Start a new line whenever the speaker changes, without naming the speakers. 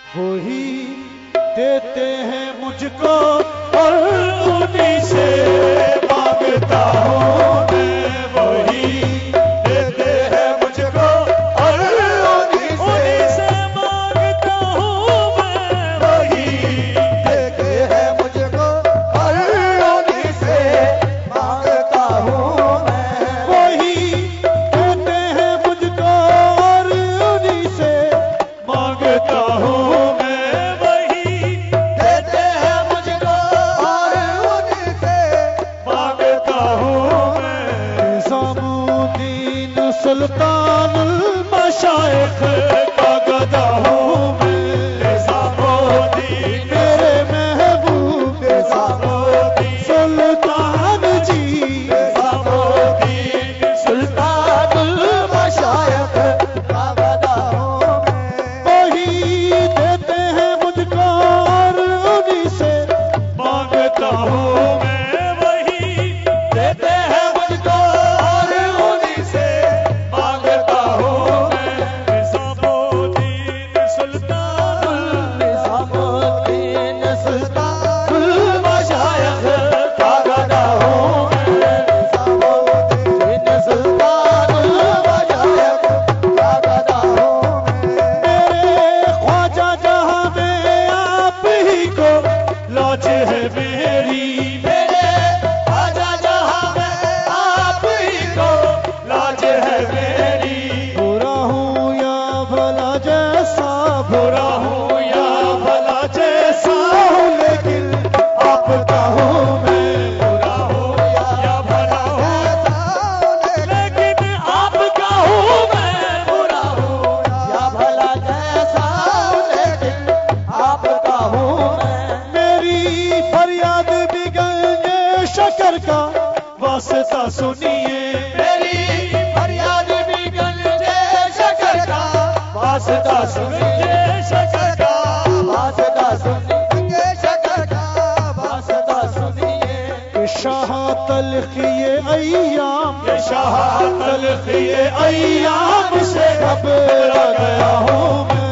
वही देते हैं मुझको और उन्हीं से मांगता हूँ मैं। वही देते हैं मुझको और उन्हीं से मांगता हूँ मैं। वही
देते हैं मुझको और उन्हीं से मांगता हूँ मैं।
वही देते हैं मुझको और उन्हीं से मांगता हूँ मैं। वही
देते हैं मुझको और उन्हीं से
मांगता हूँ मैं। निज़ामुद्दीन सुल्तानुल मशाइख का गदा हूँ मैं। निज़ामुद्दीन मेरे महबूब निज़ामुद्दीन सुल्तान जी। निज़ामुद्दीन
सुल्तानुल मशाइख का गदा हूँ मैं।
वही देते हैं मुझको और उन्हीं से मांगता हूँ मैं। वही
देते हैं मुझको और उन्हीं से
मांगता हूँ मैं। निज़ामुद्दीन सुल्तानुल
निज़ामुद्दीन सुल्तानुल मशाइख का गदा हूँ मैं। निज़ामुद्दीन सुल्तानुल मशाइख का गदा हूँ मैं।
मेरे ख्वाजा जहां में आप ही को लाज है मेरी।
मेरे ख्वाजा जहां में आप ही को
लाज है मेरी। बुरा हूँ या भला जैसा बुरा हूँ या भला जैसा हूँ लेकिन आपका हूँ मैं। बुरा हूँ या भला हूँ लेकिन आपका हूँ मैं।
बुरा हूँ या भला जैसा हूँ लेकिन आपका हूँ मैं।
मेरी फरियाद भी गंजे शकर का वास्ता सुनिए।
मेरी फरियाद भी गंजे शकर का
वास्ता सुनिए शकर का।
वास्ता सुनिए शकर का वास्ता सुनिए।
शाह तल्ख ये अय्याम शाह तल्ख ये अय्याम से घबरा गया हूँ मैं।